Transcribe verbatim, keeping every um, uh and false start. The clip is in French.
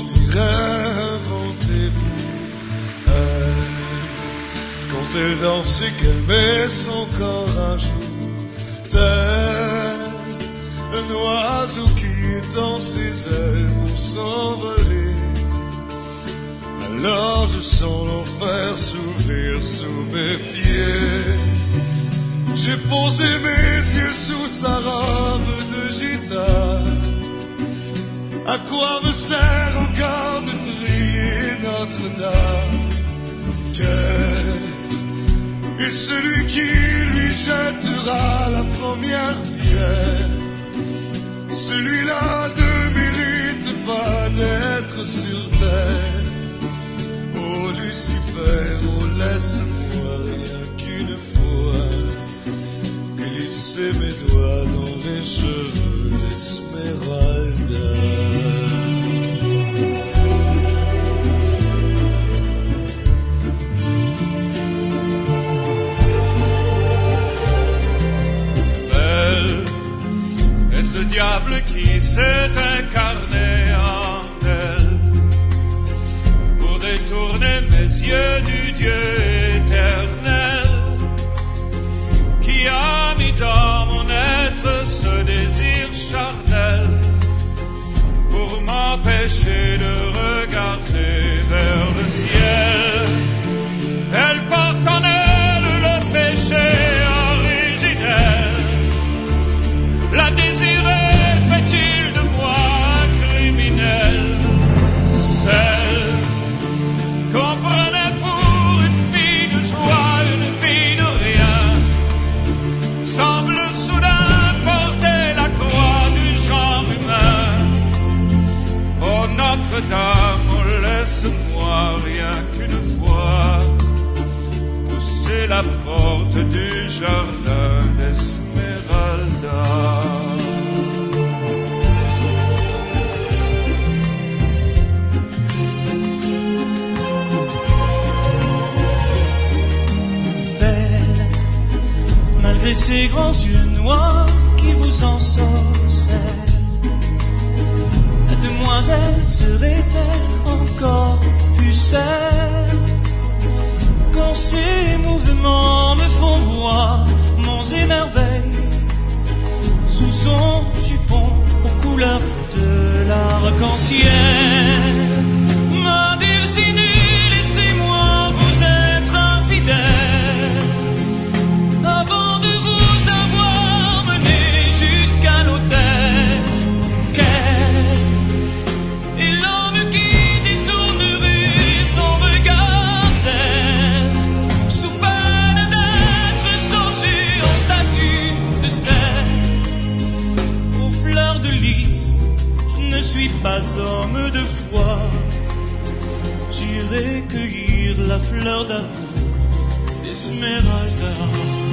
irait inventer pour elle. Quand elle dansait, qu'elle met son corps un jour, tel un oiseau qui étend ses ailes pour s'envoler. Alors je sens l'enfer s'ouvrir sous mes pieds. J'ai posé mes yeux sous sa robe de gitane. À quoi me sert encore de prier Notre-Dame? Quel est celui qui lui jettera la première pierre? Celui-là ne mérite pas d'être sur terre. Oh Lucifer, oh laisse-moi rien qu'une fois glisser mes doigts dans les cheveux d'Esmeralda. Belle, est-ce le diable qui s'est incarné en elle pour détourner mes yeux du Dieu éternel, qui a mis dans mon être ce désir charnel pour m'empêcher de regarder vers le ciel. Elle porte en elle le péché originel. La désirer fait-il de moi un criminel? Celle qu'on prenait pour une fille de joie, une fille de rien, semble soudain porter la croix du genre humain. Oh Notre-Dame, oh laisse-moi rien qu'une fois pousser la porte du jardin d'Esmeralda. Malgré ces grands yeux noirs qui vous ensorcellent, la demoiselle serait-elle encore pucelle? Quand ces mouvements me font voir monts et merveilles sous son jupon aux couleurs de l'arc-en-ciel, ma dulcinée, laissez-moi vous être infidèle avant de vous avoir mené jusqu'à l'autel. Quel est l'homme qui détournerait son regard d'elle, sous peine d'être changé en statue de sel? Aux fleurs de lys, je ne suis pas homme de foi. J'irai cueillir la fleur d'amour d'Esmeralda.